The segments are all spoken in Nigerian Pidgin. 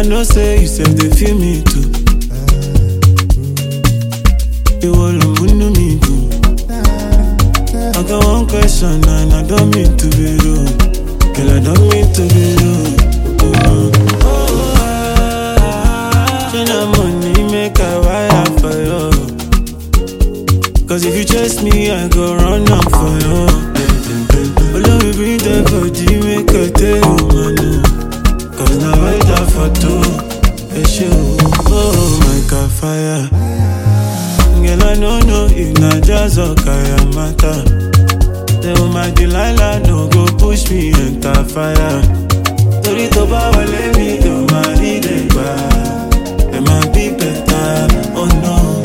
know say you said they feel me too. You all know me too. I got one question and I don't mean to be rude. Girl, I don't mean to be rude. China money make a wire for you. Cause if you chase me, I go run up for you. Although we bring the body, make a tell you, man. Cause now I die for two. Oh, my God, fire. Girl, I don't know if not just a kaya matter. Tell my Delilah, no go push me enter fire. Tori to power, let me do my leading back. It might be better, oh no.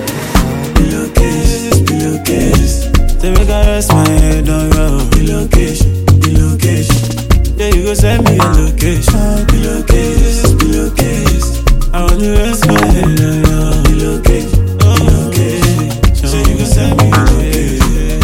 Pillowcase. Say make I rest my head on your pillowcase. Yeah, you go send me a location. Pillowcase. I want to rest my head on your pillowcase. So you go send me a location.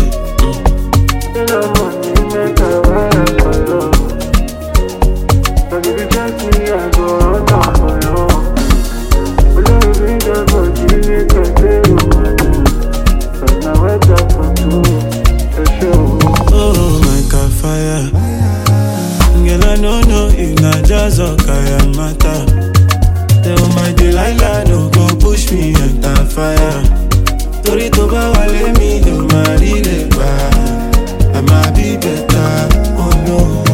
Oh my God, fire. Girl, I don't know if not just a kaya matter. Tell my Delilah, no go push me enter fire. Tori to power, let me do my relay back. I might be better, oh no.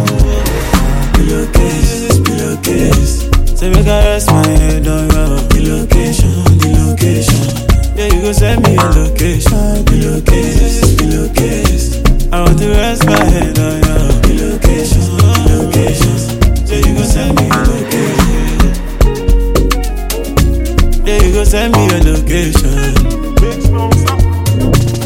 Pillowcase. Say make I rest my head on your pillowcation. Yeah, you go send me a location. Pillowcase. I want to rest my head on your pillowcation. Yeah, you go send me a location. Yeah, you go send me a location.